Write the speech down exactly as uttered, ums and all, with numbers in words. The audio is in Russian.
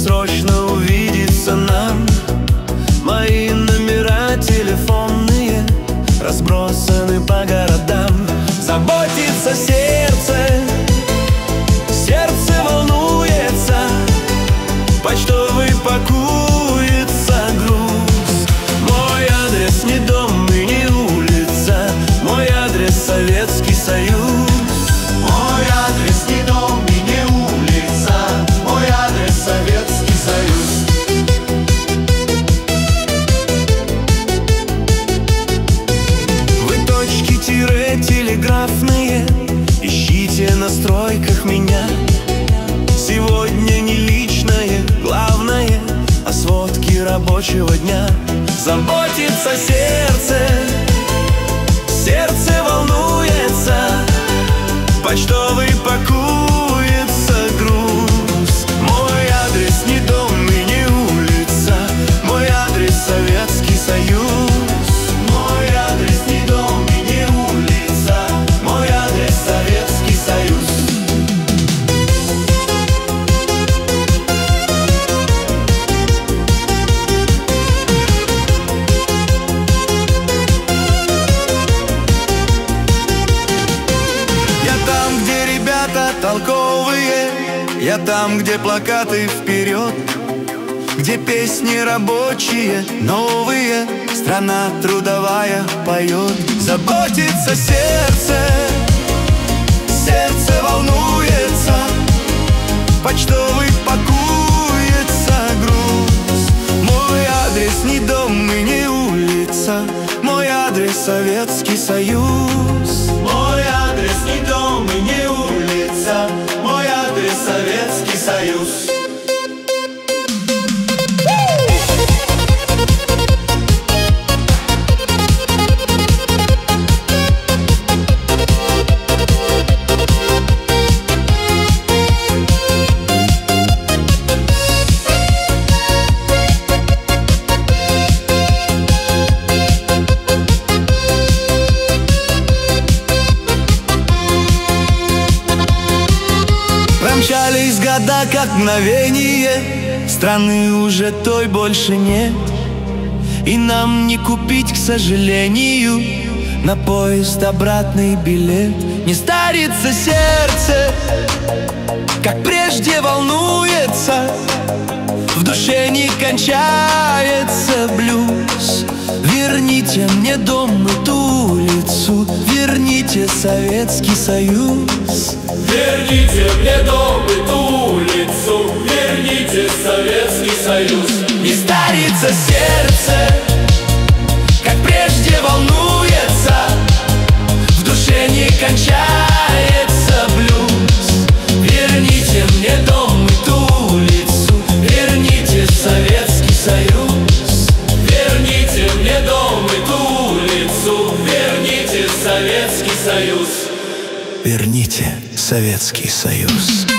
срочно увидеться нам. Мои номера телефонные разбросаны по городам. Заботится сердце, сердце волнуется, почтовый пакуется груз. Мой адрес не дом и не улица, мой адрес Советский Союз. Мой адрес не дом и не улица, мой адрес Советский Союз. Вы точки-телеграфные, ищите на стройках меня. Сегодня не личное, главное, а сводки рабочего дня. Заботится сердце, сердце волнуется, почтовый пакуется груз. Мой адрес не дом и не улица, мой адрес Советский Союз. Мой адрес не дом и не улица, мой адрес Советский Союз. Толковые, я там, где плакаты вперед, где песни рабочие, новые, страна трудовая поет. Заботится сердце, сердце волнуется, почтовый пакуется груз. Мой адрес не дом и не улица, мой адрес Советский Союз. Мой адрес не дом и не улица, мой адрес Советский Союз. Промчались года, как мгновение, страны уже той больше нет. И нам не купить, к сожалению, на поезд обратный билет. Не старится сердце, как прежде волнуется, в душе не кончается блюз. Верните мне дом и ту улицу, верните Советский Союз. Верните мне дом и ту улицу, верните Советский Союз. Не старится сердце, как прежде волнуется, в душе не кончается блюз. Верните мне дом и ту улицу, верните Советский Союз. Верните мне дом и ту улицу, верните Советский Союз. Верните Советский Союз.